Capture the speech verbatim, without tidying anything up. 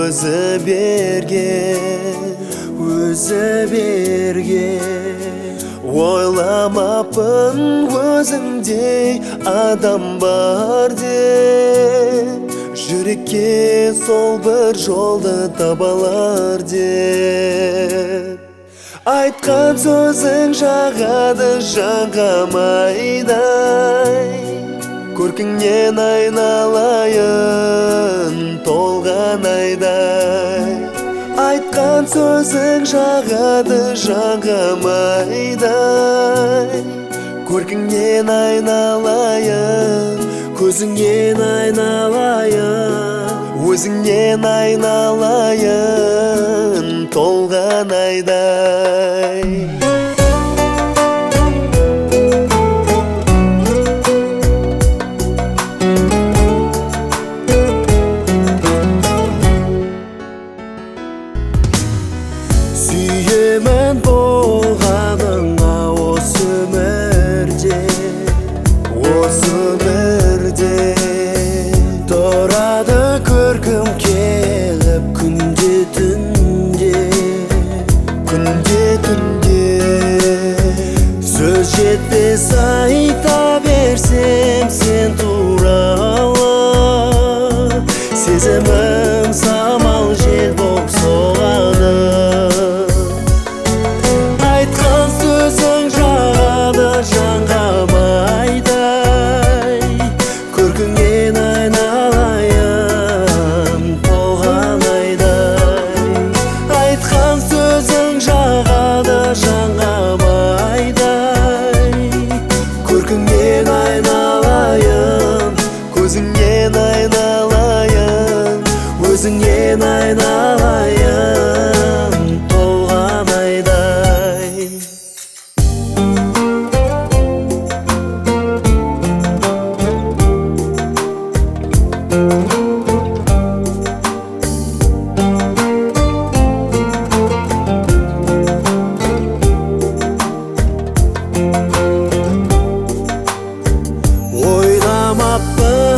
өзі берген, өзі берген. Ойламаппын өзіңдей адам бар деп, жүрекке сол бір жолды табалар деп. Айтқан сөзің жағады жанға майдай, көркіңнен айналайын толған айдай. Айтқан сөзің жағады жанға майдай, көркіңнен айналайын, көзіңнен айналайын, өзіңнен айналайын толған айдай. Сүйемін болғаныңа осы өмірде, осы өмірде. Тұрады көркім келіп күнде түнде, күнде түнде. Сөз жетпес айта берсем сен туралы, сезімім самал жел боп соғады. Айтқан сөзің жағады жанға майдай, көркіңнен айналайын толған айдай. Айтқан сөзің жағады жанға майдай, көркіңнен айналайын, көзіңнен айналайын, өзіңнен айналайын толған айдай. Ойламаппын